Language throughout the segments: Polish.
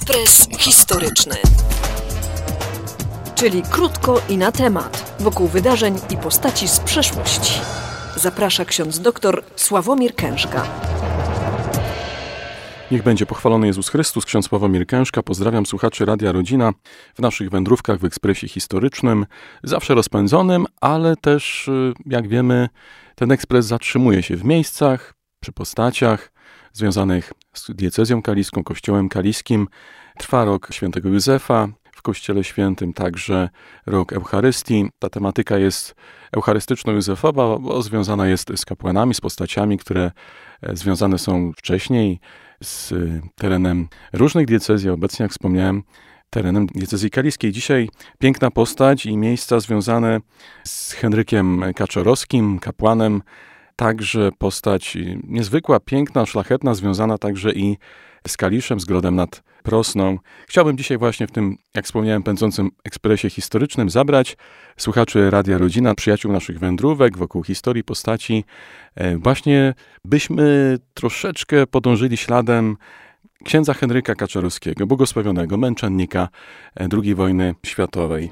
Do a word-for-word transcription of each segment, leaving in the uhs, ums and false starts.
Ekspres historyczny. Czyli krótko i na temat, wokół wydarzeń i postaci z przeszłości. Zaprasza ksiądz doktor Sławomir Kężka. Niech będzie pochwalony Jezus Chrystus, ksiądz Sławomir Kężka. Pozdrawiam słuchaczy Radia Rodzina w naszych wędrówkach w ekspresie historycznym. Zawsze rozpędzonym, ale też, jak wiemy, ten ekspres zatrzymuje się w miejscach, przy postaciach związanych z diecezją kaliską, kościołem kaliskim. Trwa rok świętego Józefa w Kościele Świętym, także rok Eucharystii. Ta tematyka jest eucharystyczno-józefowa, bo związana jest z kapłanami, z postaciami, które związane są wcześniej z terenem różnych diecezji, obecnie, jak wspomniałem, terenem diecezji kaliskiej. Dzisiaj piękna postać i miejsca związane z Henrykiem Kaczorowskim, kapłanem, także postać niezwykła, piękna, szlachetna, związana także i z Kaliszem, z Grodem nad Prosną. Chciałbym dzisiaj właśnie w tym, jak wspomniałem, pędzącym ekspresie historycznym zabrać słuchaczy Radia Rodzina, przyjaciół naszych wędrówek wokół historii postaci, właśnie byśmy troszeczkę podążyli śladem księdza Henryka Kaczorowskiego, błogosławionego męczennika drugiej wojny światowej.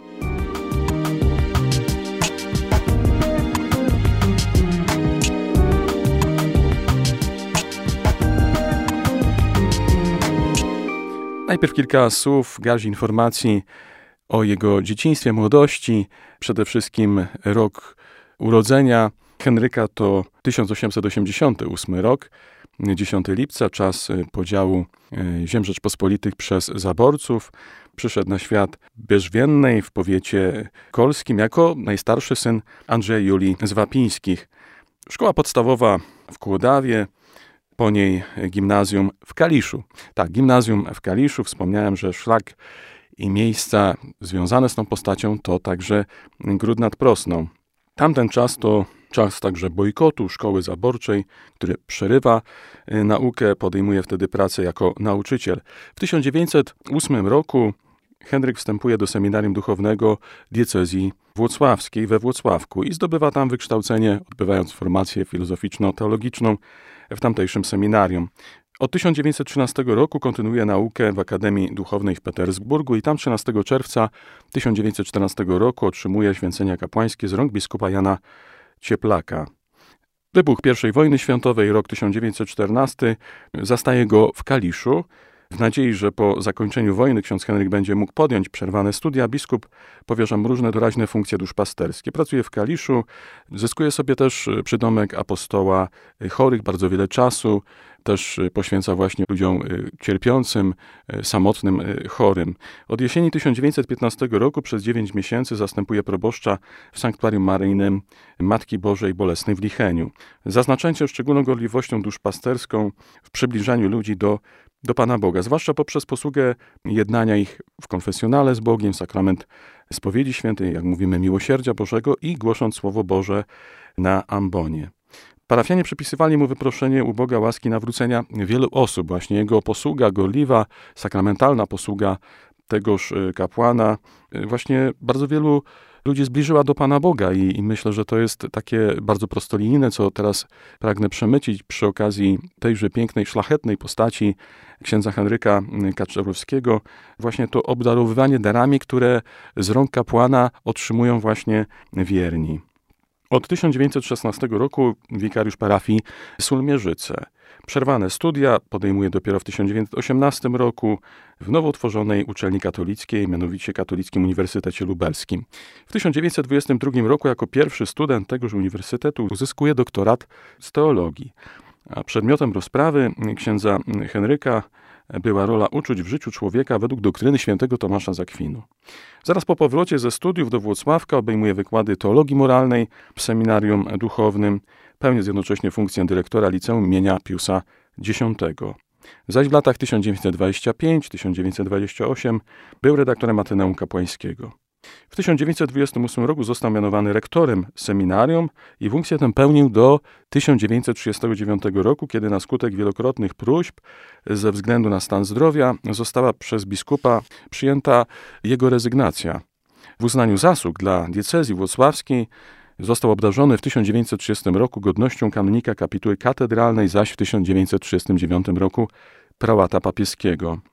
Najpierw kilka słów, garść informacji o jego dzieciństwie, młodości. Przede wszystkim rok urodzenia Henryka to tysiąc osiemset osiemdziesiąty ósmy rok, dziesiątego lipca, czas podziału ziem Rzeczpospolitych przez zaborców. Przyszedł na świat w Bierzwiennej w powiecie kolskim jako najstarszy syn Andrzeja i Julii z Wapińskich. Szkoła podstawowa w Kłodawie, po niej gimnazjum w Kaliszu. Tak, gimnazjum w Kaliszu. Wspomniałem, że szlak i miejsca związane z tą postacią to także Gród nad Prosną. Tamten czas to czas także bojkotu szkoły zaborczej, który przerywa naukę, podejmuje wtedy pracę jako nauczyciel. W tysiąc dziewięćset ósmym roku Henryk wstępuje do seminarium duchownego diecezji włocławskiej we Włocławku i zdobywa tam wykształcenie, odbywając formację filozoficzno-teologiczną w tamtejszym seminarium. Od tysiąc dziewięćset trzynastego roku kontynuuje naukę w Akademii Duchownej w Petersburgu i tam trzynastego czerwca tysiąc dziewięćset czternastego roku otrzymuje święcenia kapłańskie z rąk biskupa Jana Cieplaka. Wybuch pierwszej wojny światowej, rok tysiąc dziewięćset czternasty, zastaje go w Kaliszu. W nadziei, że po zakończeniu wojny ksiądz Henryk będzie mógł podjąć przerwane studia, biskup powierza mu różne doraźne funkcje duszpasterskie. Pracuje w Kaliszu, zyskuje sobie też przydomek apostoła chorych, bardzo wiele czasu, też poświęca właśnie ludziom cierpiącym, samotnym, chorym. Od jesieni tysiąc dziewięćset piętnastego roku przez dziewięć miesięcy zastępuje proboszcza w sanktuarium maryjnym Matki Bożej Bolesnej w Licheniu. Zaznaczając się szczególną gorliwością duszpasterską w przybliżaniu ludzi do do Pana Boga, zwłaszcza poprzez posługę jednania ich w konfesjonale z Bogiem, sakrament spowiedzi świętej, jak mówimy, miłosierdzia Bożego i głosząc Słowo Boże na ambonie. Parafianie przypisywali mu wyproszenie u Boga łaski nawrócenia wielu osób. Właśnie jego posługa gorliwa, sakramentalna posługa tegoż kapłana właśnie bardzo wielu ludzi zbliżyła do Pana Boga i, i myślę, że to jest takie bardzo prostolinijne, co teraz pragnę przemycić przy okazji tejże pięknej, szlachetnej postaci księdza Henryka Kaczorowskiego, właśnie to obdarowywanie darami, które z rąk kapłana otrzymują właśnie wierni. Od tysiąc dziewięćset szesnastego roku wikariusz parafii Sulmierzyce. Przerwane studia podejmuje dopiero w tysiąc dziewięćset osiemnastym roku w nowo utworzonej uczelni katolickiej, mianowicie Katolickim Uniwersytecie Lubelskim. W tysiąc dziewięćset dwudziestym drugim roku jako pierwszy student tegoż uniwersytetu uzyskuje doktorat z teologii. A przedmiotem rozprawy księdza Henryka była rola uczuć w życiu człowieka według doktryny świętego Tomasza z Akwinu. Zaraz po powrocie ze studiów do Włocławka obejmuje wykłady teologii moralnej w seminarium duchownym, pełniąc jednocześnie funkcję dyrektora liceum imienia Piusa Dziesiątego. Zaś w latach tysiąc dziewięćset dwudziestym piątym do tysiąc dziewięćset dwudziestego ósmego był redaktorem Ateneum Kapłańskiego. W tysiąc dziewięćset dwudziestym ósmym roku został mianowany rektorem seminarium i funkcję tę pełnił do tysiąc dziewięćset trzydziestego dziewiątego roku, kiedy na skutek wielokrotnych próśb ze względu na stan zdrowia została przez biskupa przyjęta jego rezygnacja. W uznaniu zasług dla diecezji włocławskiej został obdarzony w tysiąc dziewięćset trzydziestym roku godnością kanonika kapituły katedralnej, zaś w tysiąc dziewięćset trzydziestym dziewiątym roku prałata papieskiego.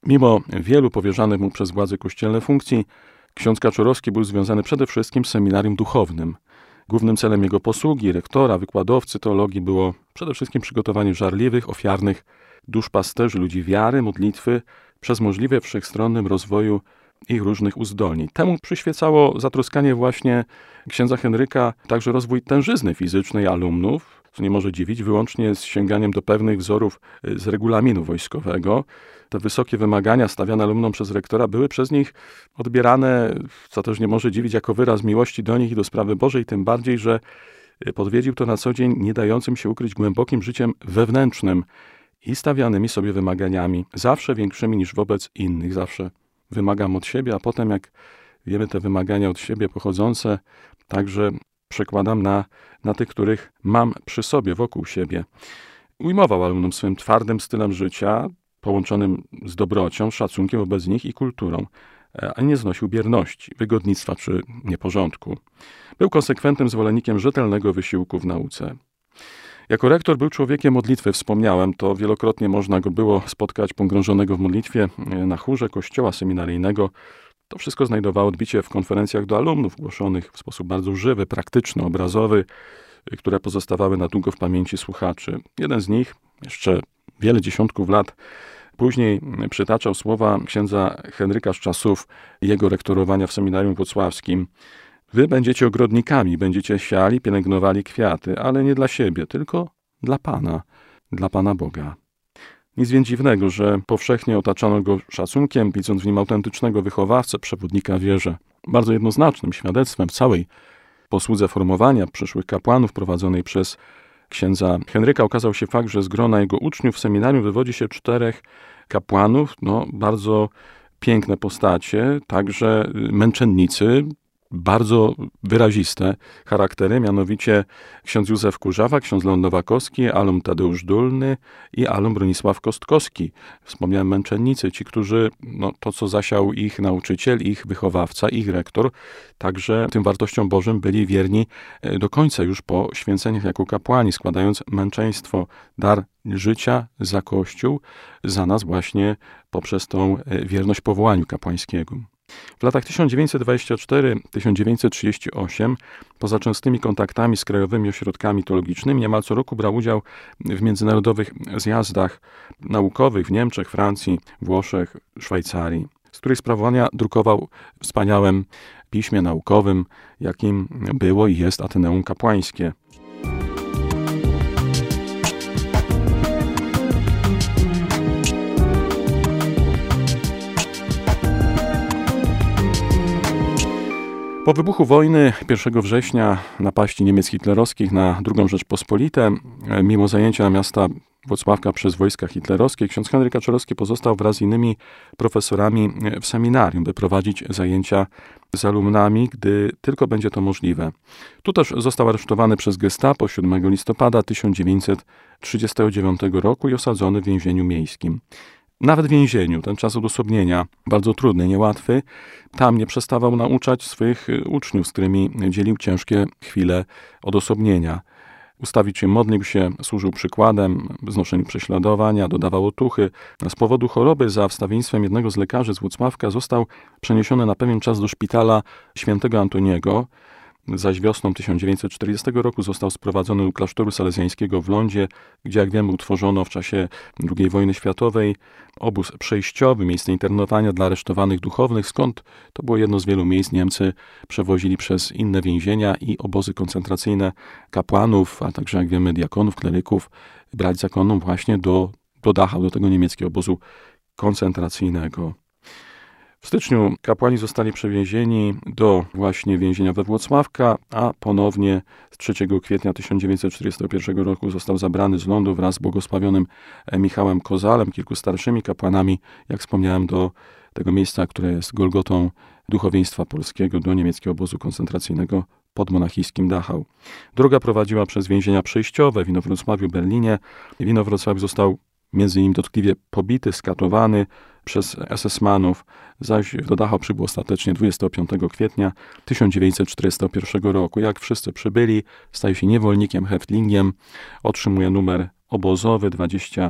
Mimo wielu powierzanych mu przez władze kościelne funkcji, ksiądz Kaczorowski był związany przede wszystkim z seminarium duchownym. Głównym celem jego posługi, rektora, wykładowcy teologii było przede wszystkim przygotowanie żarliwych, ofiarnych duszpasterzy, ludzi wiary, modlitwy, przez możliwie wszechstronnym rozwoju ich różnych uzdolnień. Temu przyświecało zatroskanie właśnie księdza Henryka, także rozwój tężyzny fizycznej alumnów, co nie może dziwić, wyłącznie z sięganiem do pewnych wzorów z regulaminu wojskowego. Te wysokie wymagania stawiane alumnom przez rektora były przez nich odbierane, co też nie może dziwić, jako wyraz miłości do nich i do sprawy Bożej, tym bardziej, że podwiedził to na co dzień nie dającym się ukryć głębokim życiem wewnętrznym i stawianymi sobie wymaganiami, zawsze większymi niż wobec innych. Zawsze wymagam od siebie, a potem, jak wiemy, te wymagania od siebie pochodzące także przekładam na, na tych, których mam przy sobie, wokół siebie. Ujmował alumnom swym twardym stylem życia, połączonym z dobrocią, szacunkiem wobec nich i kulturą, a nie znosił bierności, wygodnictwa czy nieporządku. Był konsekwentnym zwolennikiem rzetelnego wysiłku w nauce. Jako rektor był człowiekiem modlitwy, wspomniałem, to wielokrotnie można go było spotkać pogrążonego w modlitwie na chórze kościoła seminaryjnego. To wszystko znajdowało odbicie w konferencjach do alumnów, głoszonych w sposób bardzo żywy, praktyczny, obrazowy, które pozostawały na długo w pamięci słuchaczy. Jeden z nich, jeszcze wiele dziesiątków lat później, przytaczał słowa księdza Henryka z czasów jego rektorowania w seminarium wrocławskim. Wy będziecie ogrodnikami, będziecie siali, pielęgnowali kwiaty, ale nie dla siebie, tylko dla Pana, dla Pana Boga. Nic więc dziwnego, że powszechnie otaczano go szacunkiem, widząc w nim autentycznego wychowawcę, przewodnika wierze. Bardzo jednoznacznym świadectwem całej posłudze formowania przyszłych kapłanów prowadzonej przez księdza Henryka okazał się fakt, że z grona jego uczniów w seminarium wywodzi się czterech kapłanów, no bardzo piękne postacie, także męczennicy, bardzo wyraziste charaktery, mianowicie ksiądz Józef Kurzawa, ksiądz Leon Nowakowski, alum Tadeusz Dulny i alum Bronisław Kostkowski. Wspomniałem męczennicy, ci, którzy, no, to co zasiał ich nauczyciel, ich wychowawca, ich rektor, także tym wartościom Bożym byli wierni do końca, już po święceniach jako kapłani, składając męczeństwo, dar życia za Kościół, za nas właśnie poprzez tą wierność powołaniu kapłańskiego. W latach tysiąc dziewięćset dwudziestym czwartym do tysiąc dziewięćset trzydziestego ósmego, poza częstymi kontaktami z krajowymi ośrodkami teologicznymi, niemal co roku brał udział w międzynarodowych zjazdach naukowych w Niemczech, Francji, Włoszech, Szwajcarii, z których sprawowania drukował w wspaniałym piśmie naukowym, jakim było i jest Ateneum Kapłańskie. Po wybuchu wojny pierwszego września, napaści Niemiec hitlerowskich na drugą Rzeczpospolitę, mimo zajęcia miasta Włocławka przez wojska hitlerowskie, ksiądz Henryk Kaczorowski pozostał wraz z innymi profesorami w seminarium, by prowadzić zajęcia z alumnami, gdy tylko będzie to możliwe. Tu też został aresztowany przez Gestapo siódmego listopada tysiąc dziewięćset trzydziestego dziewiątego roku i osadzony w więzieniu miejskim. Nawet w więzieniu, ten czas odosobnienia, bardzo trudny, niełatwy, tam nie przestawał nauczać swoich uczniów, z którymi dzielił ciężkie chwile odosobnienia. Ustawicznie modlił się, służył przykładem w znoszeniu prześladowania, dodawał otuchy. Z powodu choroby za wstawienstwem jednego z lekarzy z Włocławka został przeniesiony na pewien czas do szpitala świętego Antoniego, zaś wiosną tysiąc dziewięćset czterdziestego roku został sprowadzony do klasztoru salezjańskiego w Lądzie, gdzie, jak wiemy, utworzono w czasie drugiej wojny światowej obóz przejściowy, miejsce internowania dla aresztowanych duchownych, skąd to było jedno z wielu miejsc. Niemcy przewozili przez inne więzienia i obozy koncentracyjne kapłanów, a także, jak wiemy, diakonów, kleryków, brać zakonną właśnie do, do Dachau, do tego niemieckiego obozu koncentracyjnego. W styczniu kapłani zostali przewiezieni do właśnie więzienia we Włocławka, a ponownie z trzeciego kwietnia tysiąc dziewięćset czterdziestego pierwszego roku został zabrany z lądu wraz z błogosławionym Michałem Kozalem, kilku starszymi kapłanami, jak wspomniałem, do tego miejsca, które jest Golgotą duchowieństwa polskiego, do niemieckiego obozu koncentracyjnego pod monachijskim Dachau. Droga prowadziła przez więzienia przejściowe w Inowrocławiu, Berlinie. W Inowrocławiu został między innymi dotkliwie pobity, skatowany przez esesmanów, zaś do Dachau przybył ostatecznie dwudziestego piątego kwietnia tysiąc dziewięćset czterdziestego pierwszego roku. Jak wszyscy przybyli, staje się niewolnikiem, häftlingiem, otrzymuje numer obozowy dwadzieścia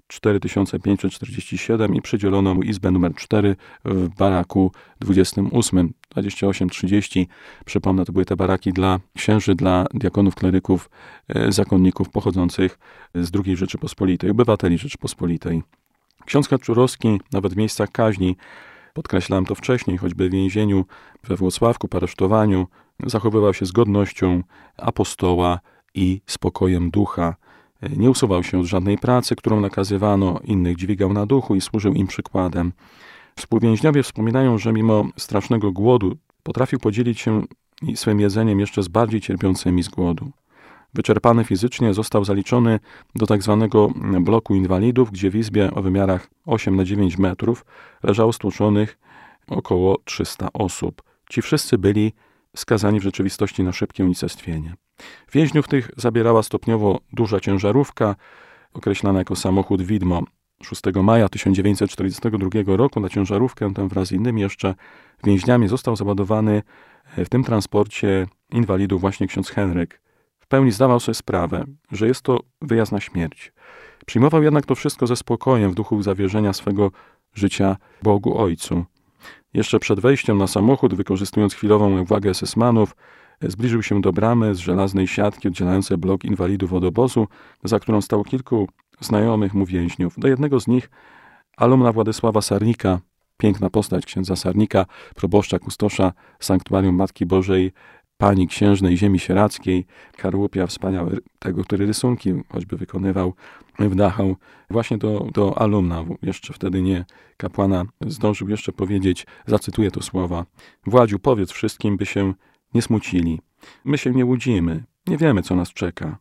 cztery tysiące pięćset czterdzieści siedem i przydzielono mu izbę numer cztery w baraku dwudziestym ósmym, dwadzieścia osiem trzydzieści. Przypomnę, to były te baraki dla księży, dla diakonów, kleryków, zakonników pochodzących z drugiej Rzeczypospolitej, obywateli Rzeczypospolitej. Ksiądz Kaczorowski nawet w miejscach kaźni, podkreślałem to wcześniej, choćby w więzieniu we Włocławku, po aresztowaniu, zachowywał się z godnością apostoła i spokojem ducha. Nie usuwał się od żadnej pracy, którą nakazywano, innych dźwigał na duchu i służył im przykładem. Współwięźniowie wspominają, że mimo strasznego głodu potrafił podzielić się swym jedzeniem jeszcze z bardziej cierpiącymi z głodu. Wyczerpany fizycznie został zaliczony do tak zwanego bloku inwalidów, gdzie w izbie o wymiarach osiem na dziewięć metrów leżało stłuczonych około trzysta osób. Ci wszyscy byli skazani w rzeczywistości na szybkie unicestwienie. Więźniów tych zabierała stopniowo duża ciężarówka, określana jako samochód widmo. szóstego maja tysiąc dziewięćset czterdziestego drugiego roku na ciężarówkę tę wraz z innymi jeszcze więźniami został załadowany w tym transporcie inwalidów właśnie ksiądz Henryk. W pełni zdawał sobie sprawę, że jest to wyjazd na śmierć. Przyjmował jednak to wszystko ze spokojem w duchu zawierzenia swego życia Bogu Ojcu. Jeszcze przed wejściem na samochód, wykorzystując chwilową uwagę esesmanów, zbliżył się do bramy z żelaznej siatki oddzielającej blok inwalidów od obozu, za którą stało kilku znajomych mu więźniów. Do jednego z nich, alumna Władysława Sarnika, piękna postać księdza Sarnika, proboszcza, kustosza Sanktuarium Matki Bożej, Pani Księżnej Ziemi Sieradzkiej, Karłupia wspaniały, tego, który rysunki choćby wykonywał w Dachau. Właśnie do, do alumna, jeszcze wtedy nie kapłana, zdążył jeszcze powiedzieć, zacytuję to słowa: Władziu, powiedz wszystkim, by się nie smucili. My się nie łudzimy, nie wiemy, co nas czeka.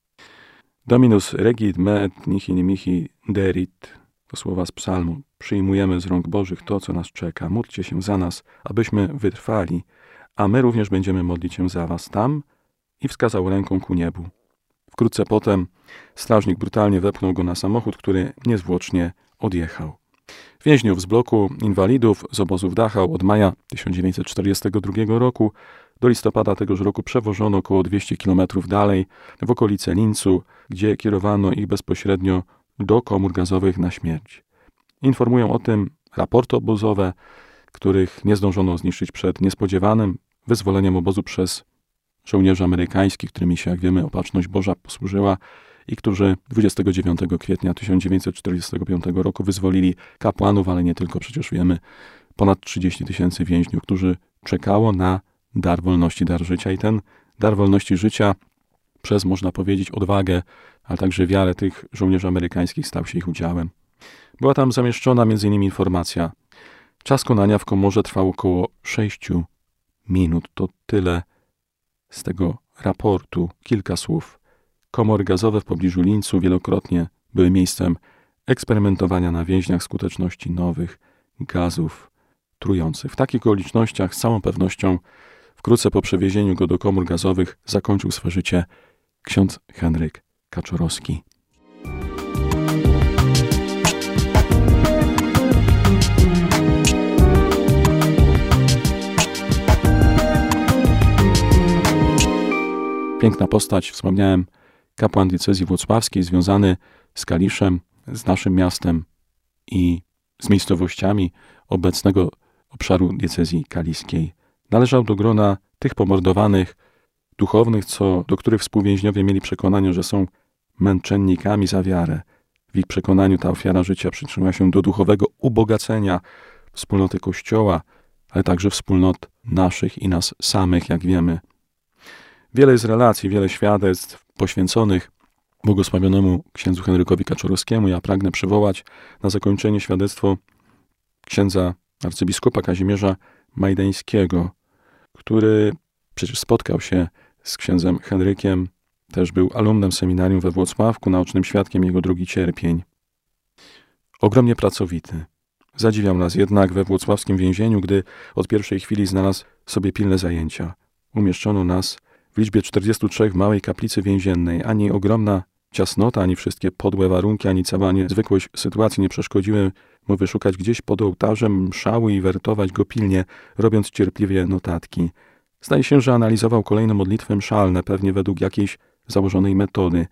Dominus regit me et nihil mihi derit. To słowa z psalmu. Przyjmujemy z rąk Bożych to, co nas czeka. Módlcie się za nas, abyśmy wytrwali, a my również będziemy modlić się za was tam. I wskazał ręką ku niebu. Wkrótce potem strażnik brutalnie wepchnął go na samochód, który niezwłocznie odjechał. Więźniów z bloku inwalidów z obozu w Dachau od maja tysiąc dziewięćset czterdziestego drugiego roku do listopada tegoż roku przewożono około dwieście kilometrów dalej, w okolice Lincu, gdzie kierowano ich bezpośrednio do komór gazowych na śmierć. Informują o tym raporty obozowe, których nie zdążono zniszczyć przed niespodziewanym wyzwoleniem obozu przez żołnierzy amerykańskich, którymi się, jak wiemy, opatrzność Boża posłużyła i którzy dwudziestego dziewiątego kwietnia tysiąc dziewięćset czterdziestego piątego roku wyzwolili kapłanów, ale nie tylko, przecież wiemy, ponad trzydzieści tysięcy więźniów, którzy czekało na dar wolności, dar życia i ten dar wolności życia przez, można powiedzieć, odwagę, ale także wiarę tych żołnierzy amerykańskich stał się ich udziałem. Była tam zamieszczona między innymi informacja: czas konania w komorze trwał około sześciu minut. To tyle z tego raportu. Kilka słów. Komory gazowe w pobliżu Lincu wielokrotnie były miejscem eksperymentowania na więźniach skuteczności nowych gazów trujących. W takich okolicznościach z całą pewnością wkrótce po przewiezieniu go do komór gazowych zakończył swe życie ksiądz Henryk Kaczorowski. Piękna postać, wspomniałem, kapłan diecezji włocławskiej, związany z Kaliszem, z naszym miastem i z miejscowościami obecnego obszaru diecezji kaliskiej. Należał do grona tych pomordowanych duchownych, co, do których współwięźniowie mieli przekonanie, że są męczennikami za wiarę. W ich przekonaniu ta ofiara życia przyczyniła się do duchowego ubogacenia wspólnoty Kościoła, ale także wspólnot naszych i nas samych, jak wiemy. Wiele jest relacji, wiele świadectw poświęconych błogosławionemu księdzu Henrykowi Kaczorowskiemu. Ja pragnę przywołać na zakończenie świadectwo księdza arcybiskupa Kazimierza Majdańskiego, który przecież spotkał się z księdzem Henrykiem, też był alumnem seminarium we Włocławku, naocznym świadkiem jego drogi cierpień. Ogromnie pracowity. Zadziwiał nas jednak we włocławskim więzieniu, gdy od pierwszej chwili znalazł sobie pilne zajęcia. Umieszczono nas w liczbie czterdziestu trzech w małej kaplicy więziennej. Ani ogromna ciasnota, ani wszystkie podłe warunki, ani cała niezwykłość sytuacji nie przeszkodziły mu wyszukać gdzieś pod ołtarzem mszały i wertować go pilnie, robiąc cierpliwie notatki. Zdaje się, że analizował kolejne modlitwy mszalne, pewnie według jakiejś założonej metody.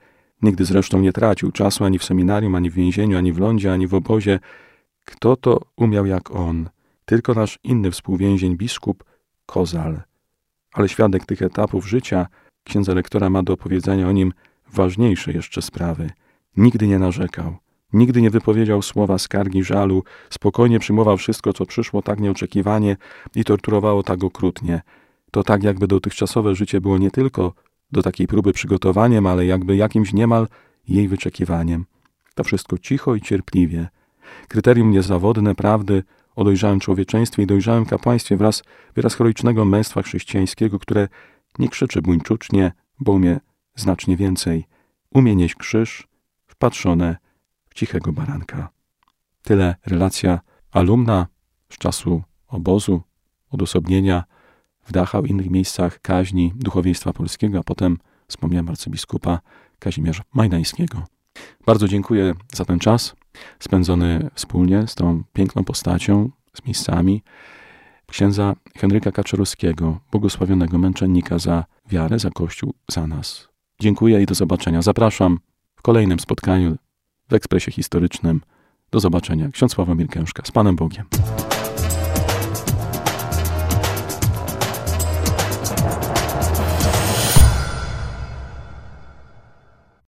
Nigdy zresztą nie tracił czasu ani w seminarium, ani w więzieniu, ani w lądzie, ani w obozie. Kto to umiał jak on? Tylko nasz inny współwięzień, biskup Kozal. Ale świadek tych etapów życia księdza rektora ma do opowiedzenia o nim ważniejsze jeszcze sprawy. Nigdy nie narzekał. Nigdy nie wypowiedział słowa skargi, żalu. Spokojnie przyjmował wszystko, co przyszło tak nieoczekiwanie i torturowało tak okrutnie. To tak, jakby dotychczasowe życie było nie tylko do takiej próby przygotowaniem, ale jakby jakimś niemal jej wyczekiwaniem. To wszystko cicho i cierpliwie. Kryterium niezawodne prawdy o dojrzałym człowieczeństwie i dojrzałym kapłaństwie wraz wyraz heroicznego męstwa chrześcijańskiego, które nie krzyczy buńczucznie, bo umie znacznie więcej. Umie nieść krzyż wpatrzone w cichego baranka. Tyle relacja alumna z czasu obozu, odosobnienia w Dachau i innych miejscach kaźni duchowieństwa polskiego, a potem wspomniałem arcybiskupa Kazimierza Majdańskiego. Bardzo dziękuję za ten czas spędzony wspólnie z tą piękną postacią, z miejscami księdza Henryka Kaczorowskiego, błogosławionego męczennika za wiarę, za Kościół, za nas. Dziękuję i do zobaczenia. Zapraszam w kolejnym spotkaniu w Ekspresie Historycznym. Do zobaczenia. Ksiądz Sławomir Kężka. Z Panem Bogiem.